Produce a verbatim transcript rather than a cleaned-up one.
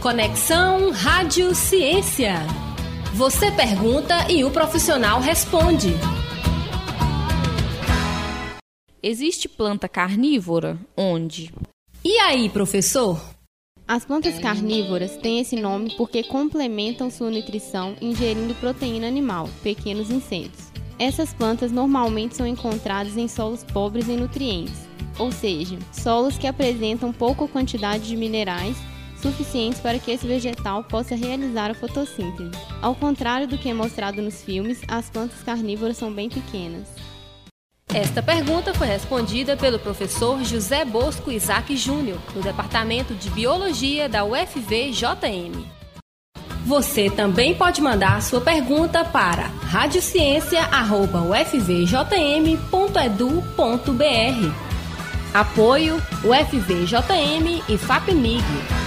Conexão Rádio Ciência. Você pergunta e o profissional responde. Existe planta carnívora? Onde? E aí, professor? As plantas carnívoras têm esse nome porque complementam sua nutrição ingerindo proteína animal, pequenos insetos. Essas plantas normalmente são encontradas em solos pobres em nutrientes, ou seja, solos que apresentam pouca quantidade de minerais suficientes para que esse vegetal possa realizar a fotossíntese. Ao contrário do que é mostrado nos filmes, as plantas carnívoras são bem pequenas. Esta pergunta foi respondida pelo professor José Bosco Isaac Júnior, do Departamento de Biologia da U F V J M. Você também pode mandar sua pergunta para radiociência arroba u f v j m ponto e d u ponto b r. Apoio U F V J M e FAPEMIG.